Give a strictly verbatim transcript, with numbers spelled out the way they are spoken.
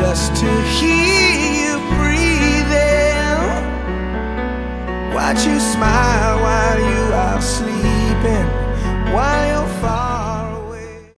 just to hear you breathing. Watch you smile while you